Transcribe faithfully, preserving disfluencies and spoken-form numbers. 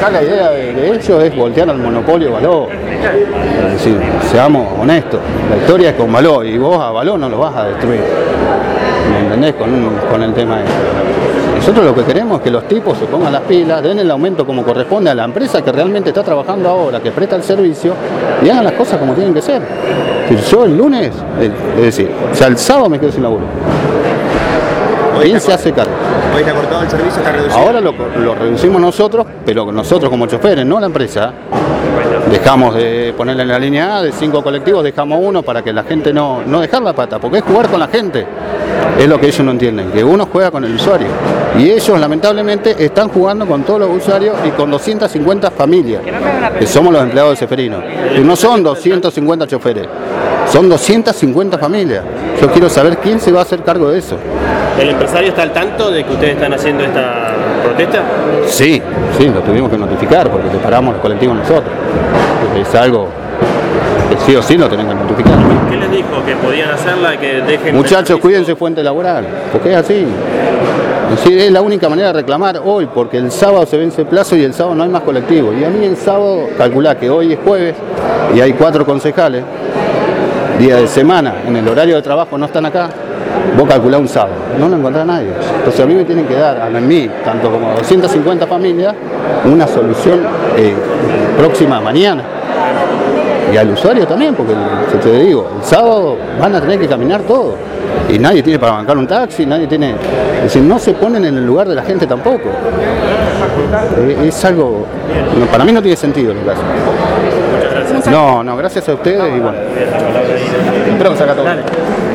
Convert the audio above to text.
acá la idea de, de ellos es voltear al monopolio Való. Es decir, seamos honestos, la historia es con Való y vos a Való no lo vas a destruir. ¿Me entendés? Con, con el tema este. Nosotros lo que queremos es que los tipos se pongan las pilas, den el aumento como corresponde a la empresa que realmente está trabajando ahora, que presta el servicio, y hagan las cosas como tienen que ser. Si yo el lunes, es decir, o sea, el sábado me quedo sin laburo. ¿Quién se hace cargo? Hoy está cortado el servicio, está reducido. Ahora lo, lo reducimos nosotros, pero nosotros como choferes, no la empresa. Dejamos de ponerle en la línea A, de cinco colectivos dejamos uno para que la gente no, no dejar la pata, porque es jugar con la gente. Es lo que ellos no entienden, que uno juega con el usuario. Y ellos lamentablemente están jugando con todos los usuarios y con doscientas cincuenta familias, que somos los empleados de Ceferino. Y no son doscientos cincuenta choferes, son doscientas cincuenta familias. Yo quiero saber quién se va a hacer cargo de eso. ¿El empresario está al tanto de que ustedes están haciendo esta protesta? Sí, sí, lo tuvimos que notificar porque le paramos los colectivos nosotros. Es algo que sí o sí lo tenemos que notificar. ¿Qué les dijo? ¿Que podían hacerla? ¿Que dejen...? Muchachos, cuídense fuente laboral, porque es así. Es decir, es la única manera de reclamar hoy, porque el sábado se vence el plazo y el sábado no hay más colectivo. Y a mí el sábado, calculá que hoy es jueves y hay cuatro concejales, día de semana, en el horario de trabajo no están acá. Vos calculás un sábado, no lo encontrás nadie. Entonces a mí me tienen que dar, a mí, tanto como a doscientas cincuenta familias, una solución eh, próxima mañana. Y al usuario también, porque si te digo, el sábado van a tener que caminar todo. Y nadie tiene para bancar un taxi, nadie tiene... Es decir, no se ponen en el lugar de la gente tampoco. Eh, es algo... No, para mí no tiene sentido lo que hacen. Muchas gracias. No, no, gracias a ustedes y bueno. Espero que salga todo.